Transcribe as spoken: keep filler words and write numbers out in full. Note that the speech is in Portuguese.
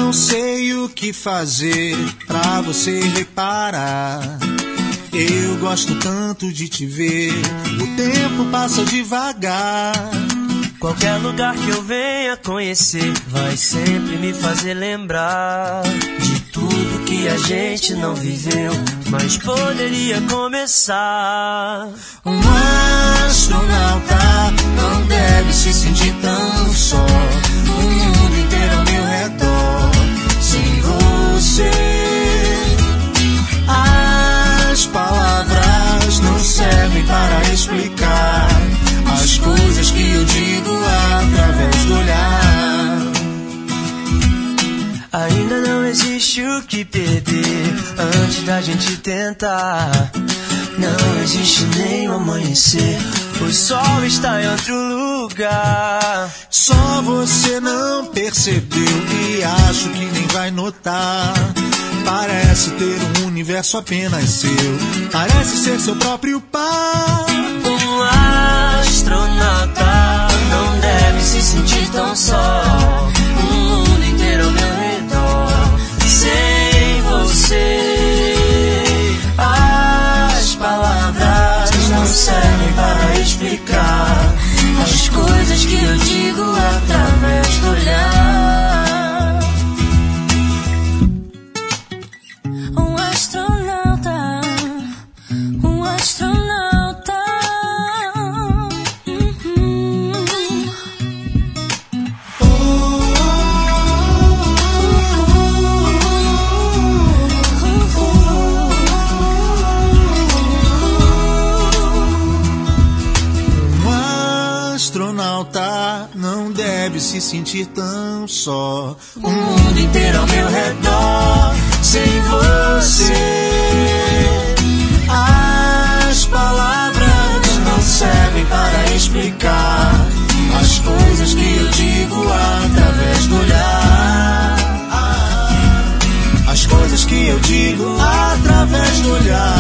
não sei o que fazer pra você reparar. Eu gosto tanto de te ver, o tempo passa devagar. Qualquer lugar que eu venha conhecer vai sempre me fazer lembrar de tudo que a gente não viveu, mas poderia começar. Um astronauta não deve se sentir tão só. O mundo inteiro ao meu redor, sem você. As palavras não servem para explicar as coisas que eu digo através do olhar. Ainda não existe o que perder antes da gente tentar. Não existe nem o amanhecer, o sol está em outro lugar. Só você não percebeu e acho que nem vai notar. Parece ter um universo apenas seu, parece ser seu próprio par. Um astronauta não deve se sentir tão só. O mundo inteiro ao meu redor, sem você. As palavras não servem para explicar as coisas que eu digo através do olhar. Um astronauta, um astronauta. Uhum. Oh, oh, oh. Um astronauta não deve se sentir tão só. O mundo inteiro ao meu redor, sem você. As palavras não servem para explicar as coisas que eu digo através do olhar. As coisas que eu digo através do olhar.